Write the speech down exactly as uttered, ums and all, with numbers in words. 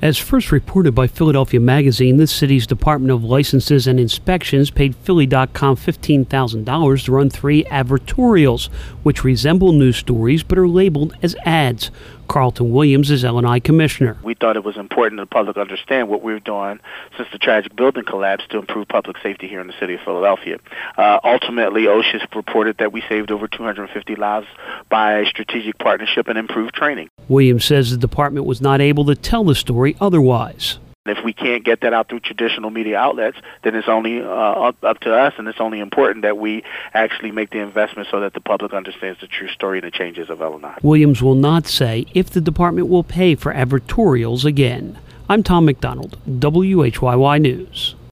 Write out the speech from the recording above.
As first reported by Philadelphia Magazine, the city's Department of Licenses and Inspections paid Philly dot com fifteen thousand dollars to run three advertorials, which resemble news stories but are labeled as ads. Carlton Williams is L and I Commissioner. We thought it was important that the public understand what we're doing since the tragic building collapse to improve public safety here in the city of Philadelphia. Uh, ultimately, OSHA reported that we saved over two hundred fifty lives by strategic partnership and improved training. Williams says the department was not able to tell the story otherwise. If we can't get that out through traditional media outlets, then it's only uh, up, up to us, and it's only important that we actually make the investment so that the public understands the true story and the changes of L and I. Williams will not say if the department will pay for advertorials again. I'm Tom McDonald, W H Y Y News.